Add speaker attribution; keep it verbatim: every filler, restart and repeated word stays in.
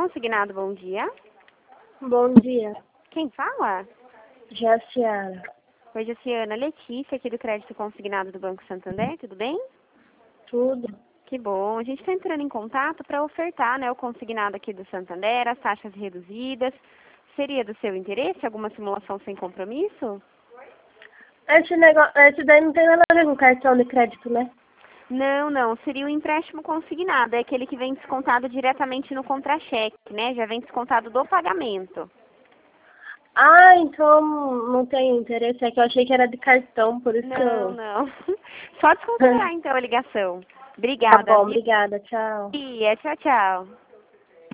Speaker 1: Consignado, bom dia.
Speaker 2: Bom dia,
Speaker 1: Quem fala?
Speaker 2: Jaciara.
Speaker 1: Oi, Jaciana. Letícia, aqui do Crédito Consignado do Banco Santander, tudo bem?
Speaker 2: Tudo?
Speaker 1: Que bom. A gente está entrando em contato para ofertar, né, o consignado aqui do Santander, as taxas reduzidas. Seria do seu interesse alguma simulação sem compromisso?
Speaker 2: Esse negócio, esse daí não tem nada a ver com cartão de crédito, né?
Speaker 1: Não, não. Seria o empréstimo consignado. É aquele que vem descontado diretamente no contra-cheque, né? Já vem descontado do pagamento.
Speaker 2: Ah, então não tem interesse. É que eu achei que era de cartão, por isso que
Speaker 1: Não,
Speaker 2: eu...
Speaker 1: não. Só desconsiderar então a ligação.
Speaker 2: Tá
Speaker 1: Obrigada,
Speaker 2: bom,
Speaker 1: viu?
Speaker 2: obrigada, tchau.
Speaker 1: Tia, tchau, tchau.